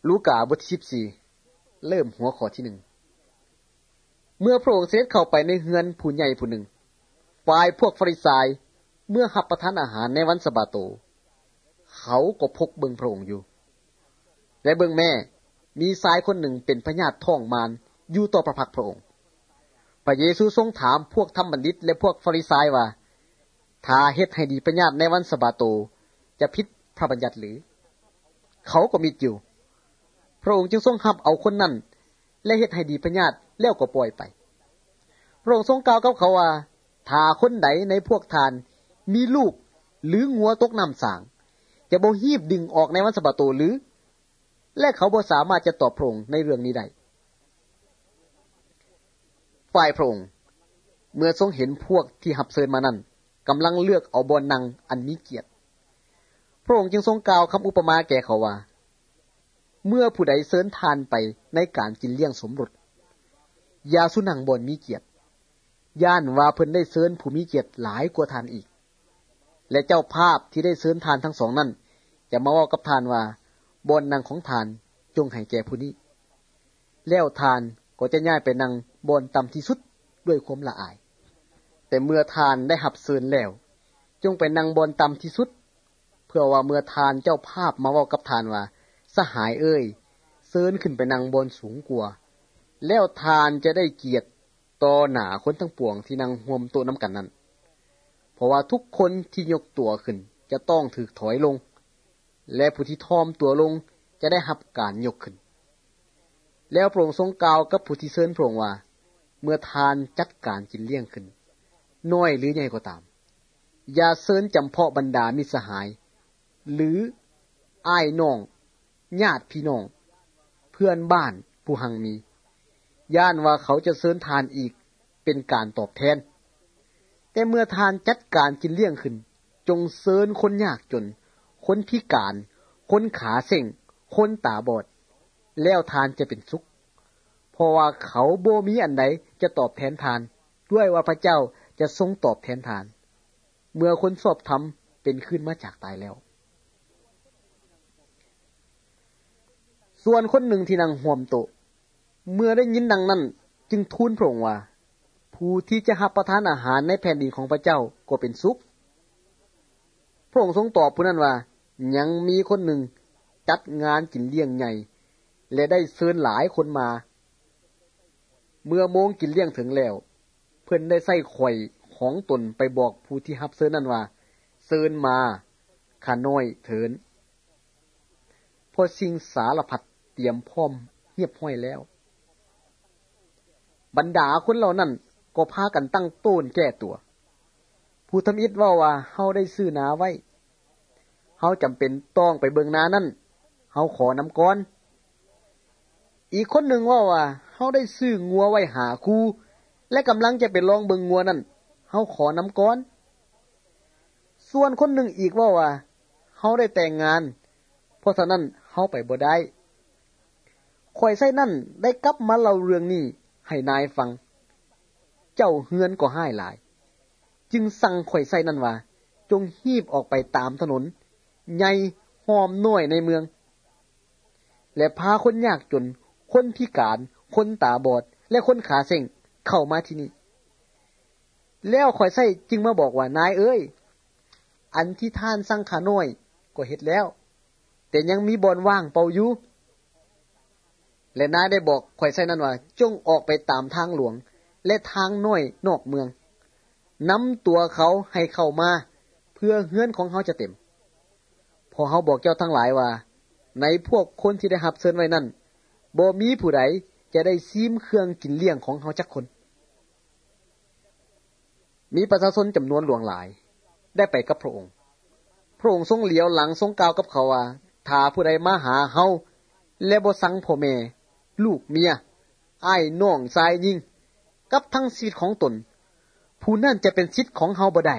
ลูกาบทที่14เริ่มหัวข้อที่1เมื่อพระองค์เสด็จเข้าไปในเฮือนผู้ใหญ่ผู้หนึ่งฝ่ายพวกฟาริสายเมื่อรับประทานอาหารในวันสะบาโตเขาก็พกเบิ่งพระองค์อยู่และเบิ่งแม่มีชายคนหนึ่งเป็นพญาติท้องมารอยู่ต่อพระพักพระองค์พระเยซูทรงถามพวกธรรมบัณฑิตและพวกฟาริสายว่าถ้าเฮ็ดให้ดีพญาติในวันสะบาโตจะผิดพระบัญญัติหรือเขาก็มิดอยู่พระองค์จึงทรงรับเอาคนนั้นและเฮ็ดให้ดีพญาติแล้วก็ปล่อยไปพระองค์ทรงกล่าวกับเขาว่าถ้าคนใดในพวกท่านมีลูกหรืองัวตกน้ำสางจะบ่ฮีบดึงออกในวันสะบาโตหรือและเขาบ่สามารถจะตอบพระองค์ในเรื่องนี้ได้ฝ่ายพระองค์เมื่อทรงเห็นพวกที่รับเชิญมานั้นกำลังเลือกเอาบ่อนั่งอันมีเกียรติพระองค์จึงทรงกล่าวคำอุปมาแก่เขาว่าเมื่อผู้ใดเชิญทานไปในการกินเลี้ยงสมรสอย่าสุนั่งบ่อนมีเกียรติย่านว่าเพิ่นได้เชิญผู้มีเกียรติหลายกว่าทานอีกและเจ้าภาพที่ได้เชิญทานทั้งสองนั้นจะมาเว้ากับทานว่าบ่อนนั่งของทานจงให้แก่ผู้นี้แล้วทานก็จะย้ายไปนั่งบ่อนต่ำที่สุดด้วยความละอายแต่เมื่อทานได้รับเชิญแล้วจงไปนั่งบ่อนต่ำที่สุดเพื่อว่าเมื่อทานเจ้าภาพมาเว้ากับทานว่าสหายเอ้ยเชิญขึ้นไปนั่งบ่อนสูงกว่าแล้วทานจะได้เกียรติต่อหน้าคนทั้งปวงที่นั่งร่วมโต๊ะนำกันนั้นเพราะว่าทุกคนที่ยกตัวขึ้นจะต้องถูกถอยลงและผู้ที่ถ่อมตัวลงจะได้รับการยกขึ้นแล้วพระองค์ทรงกล่าวกับผู้ที่เชิญพระองค์ว่าเมื่อทานจัดการกินเลี้ยงขึ้นน้อยหรือใหญ่ก็ตามอย่าเชิญจำเพาะบรรดามิตรสหายหรืออ้ายน้องญาติพี่น้องเพื่อนบ้านผู้หังมีย่านว่าเขาจะเชิญทานอีกเป็นการตอบแทนแต่เมื่อทานจัดการกินเลี้ยงขึ้นจงเชิญคนยากจนคนพิการคนขาเส้งคนตาบอดแล้วทานจะเป็นสุขเพราะว่าเขาบ่มีอันใดจะตอบแทนทานด้วยว่าพระเจ้าจะทรงตอบแทนทานเมื่อคนชอบธรรมเป็นขึ้นมาจากตายแล้วส่วนคนหนึ่งที่นั่งร่วมโต๊ะเมื่อได้ยินดังนั้นจึงทูลพระองค์ว่าผู้ที่จะรับประทานอาหารในแผ่นดินของพระเจ้าก็เป็นสุขพระองค์ทรงตอบผู้นั้นว่ายังมีคนหนึ่งจัดงานกินเลี้ยงใหญ่และได้เชิญหลายคนมาเมื่อโมงกินเลี้ยงถึงแล้วเพิ่นได้ใส่ข่อยของตนไปบอกผู้ที่รับเชิญนั้นว่าเชิญมาข้าน้อยเถินเพราะสิ่งสารพัดเตรียมพร้อมเรียบร้อยแล้วบรรดาคนเหล่านั้นก็พากันตั้งโต้นแก้ตัวผู้ทำอิฐว่าเฮาได้ซื้อนาไว้เฮาจำเป็นต้องไปเบิ่งนานั้นเฮาขอนำก่อนอีกคนหนึ่งว่าเฮาได้ซื้องัวไว้หาคู่และกำลังจะไปลองเบิ่งงัวนั้นเฮาขอนำก่อนส่วนคนหนึ่งอีกว่าเฮาได้แต่งงานเพราะฉะนั้นเฮาไปบ่ได้ข่อยไส้นั่นได้กลับมาเล่าเรื่องนี้ให้นายฟังเจ้าเฮือนก็ห้ายหลายจึงสั่งข่อยไส้นั่นว่าจงฮีบออกไปตามถนนใหญ่หอมน้อยในเมืองและพาคนยากจนคนพิการคนตาบอดและคนขาเส้งเข้ามาที่นี่แล้วข่อยไส้จึงมาบอกว่านายเอ้ยอันที่ท่านสั่งข้าน้อยก็เฮ็ดแล้วแต่ยังมีบ่อนว่างเปล่าอยู่และนายได้บอกข่อยไส้นั่นว่าจงออกไปตามทางหลวงและทางน้อยนอกเมืองนำตัวเขาให้เข้ามาเพื่อเฮือนของเขาจะเต็มพอเขาบอกเจ้าทั้งหลายว่าในพวกคนที่ได้รับเชิญไว้นั่นบ่มีผู้ใดจะได้ซิมเครื่องกินเลี้ยงของเขาจักคนมีประชาชนจำนวนหลวงหลายได้ไปกับพระองค์พระองค์ทรงเหลียวหลังทรงกล่าวกับเขาว่าถ้าผู้ใดมาหาเฮาและบ่สั่งพ่อแม่ลูกเมียอ้ายน้องชายหญิงกับทั้งชีวิตของตนผู้นั้นจะเป็นสิทธิ์ของเฮาบ่ได้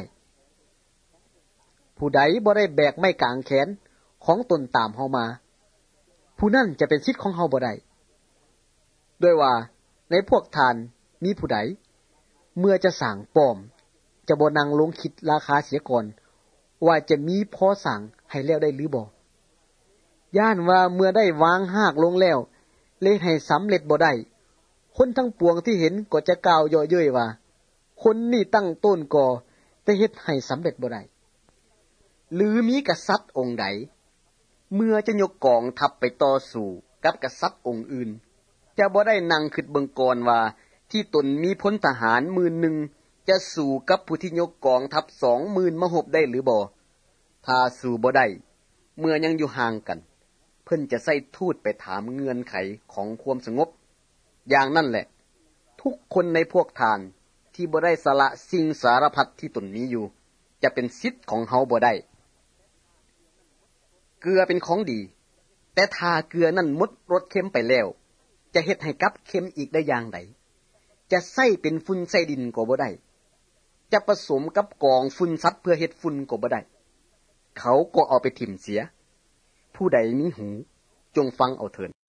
ผู้ใดบ่ได้แบกไม้กางแขนของตนตามเฮามาผู้นั้นจะเป็นสิทธิ์ของเฮาบ่ได้ด้วยว่าในพวกทานมีผู้ใดเมื่อจะสร้างป้อมจะบ่นั่งลงคิดราคาเสียก่อนว่าจะมีพอสร้างให้แล้วได้หรือบ่ย่านว่าเมื่อได้วางหากลงแล้วเลยให้สำเร็จบ่ได้คนทั้งปวงที่เห็นก็จะกล่าวเยาะเย้ยว่าคนนี่ตั้งต้นก่อแต่เฮ็ดให้สำเร็จบ่ได้หรือมีกษัตริย์องค์ใดเมื่อจะยกกองทัพไปต่อสู้กับกษัตริย์องค์อื่นจะบ่ได้นั่งคิดเบิ่งก่อนว่าที่ตนมีพลทหาร10,000จะสู้กับผู้ที่ยกกองทัพ20,000มาหบได้หรือบ่ถ้าสู้บ่ได้เมื่อยังอยู่ห่างกันเพิ่นจะใส่ทูตไปถามเงื่อนไขของความสงบอย่างนั้นแหละทุกคนในพวกทานที่บ่ได้สละสิ่งสารพัดที่ตนมีอยู่จะเป็นสิทธิ์ของเฮาบ่ได้เกลือเป็นของดีแต่ถ้าเกลือนั้นหมดรสเค็มไปแล้วจะเฮ็ดให้กลับเค็มอีกได้อย่างใดจะใส่เป็นฝุ่นใส่ดินก็บ่ได้จะผสมกับกองฝุ่นสัตว์เพื่อเฮ็ดฝุ่นก็บ่ได้เขาก็เอาไปถิ่มเสียผู้ใดมีหูจงฟังเอาเถิด